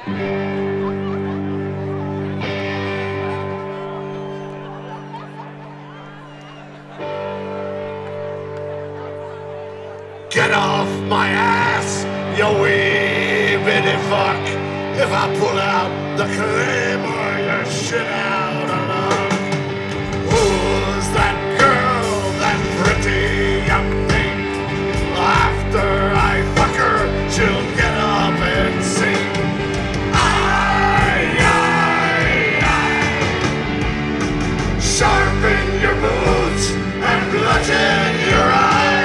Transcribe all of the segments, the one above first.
Get off my ass, you wee bitty fuck. If I pull out the claymore, you're shit out of luck. Who's that girl, that pretty young thing? After I fuck her, she'll get up and sing. Aye, aye, aye. Sharpen your boots and bludgeon your eye.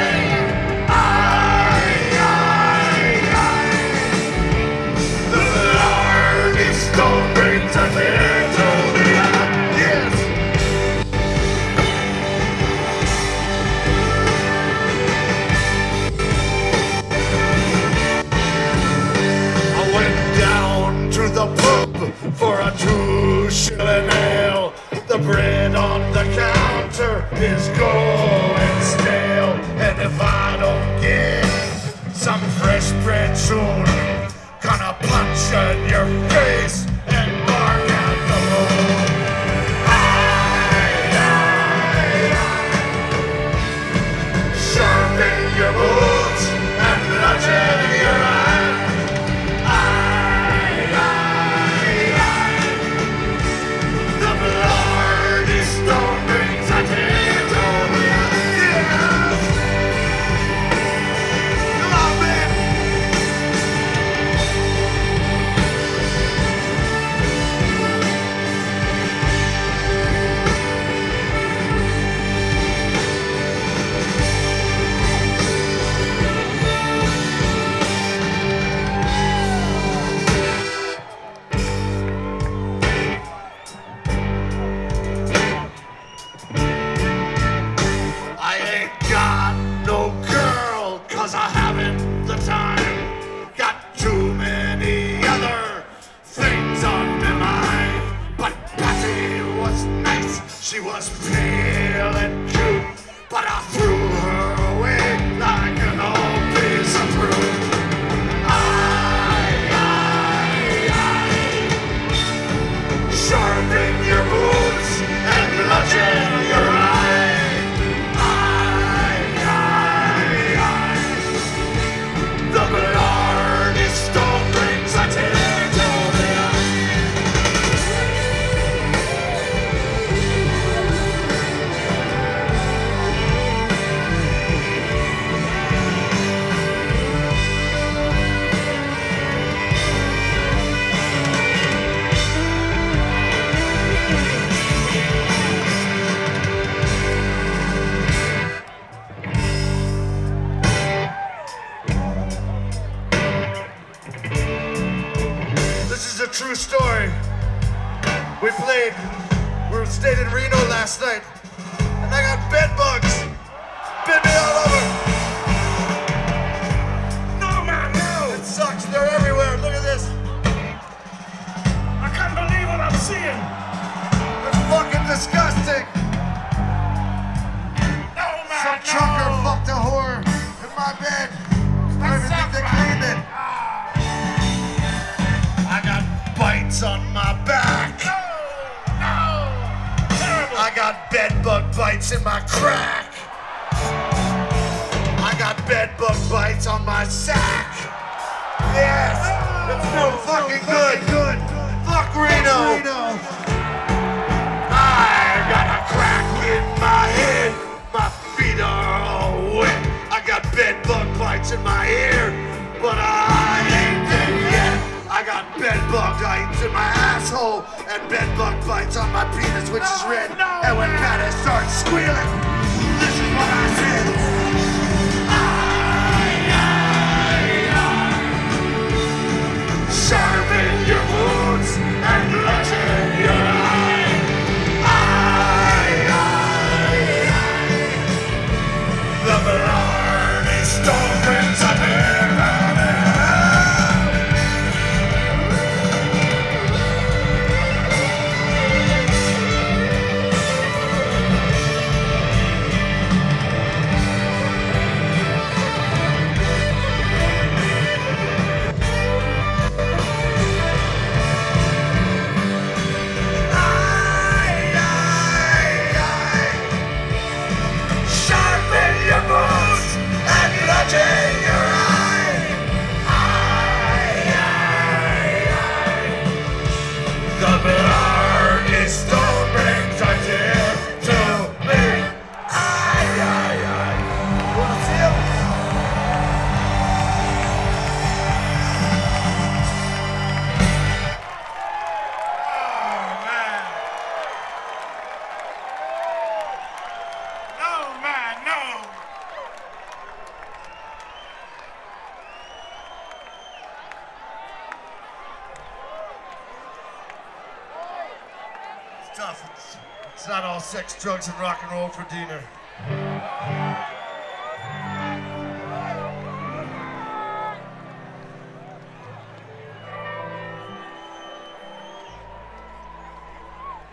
Stone brings us here to the end. Yes. I went down to the pub for a 2-shilling ale. The bread on the counter is going stale, and if I don't get some fresh bread soon, gonna punch you in your face and bark at the moon. Aye, aye, aye. Sharpen your boots and bludgeon your eye. Aye, aye, aye. The bloody stone brings a tear to the eye. Yeah. Come on, man. I ain't got no girl, 'cause I haven't the time. Got too many other things on my mind. But Patty was nice, she was pale and cute, but I threw her away like an old piece of fruit. Aye, aye, aye. Sharpen your boots and bludgeon your eye. The bloody stone brings a tear to the eye. This is a true story. We stayed in Reno last night, and I got bed bugs. Bit me all over. No, man, no. It sucks. They're everywhere. Look at this. I can't believe what I'm seeing. It's fucking disgusting. No, man, some trucker fucked a whore in my bed. I don't even think they cleaned it. I got bites on my back. No, terrible. I got bed bug bites in my crack. I got bed bug bites on my sack. Yes, it's no fucking good. Fuck Reno. I got a crack in my head. My feet are all wet. I got bed bug bites in my ear, but I ain't dead yet. I got bed bug bites in my asshole and bed bug bites on my penis, which is red. And when Patty starts squealing, this is what I said. Aye, aye, aye. Sharpen your boots and bludgeon your eye. Aye, aye, aye. The bloody stone brings a tear. Tough. It's not all sex, drugs, and rock and roll for dinner.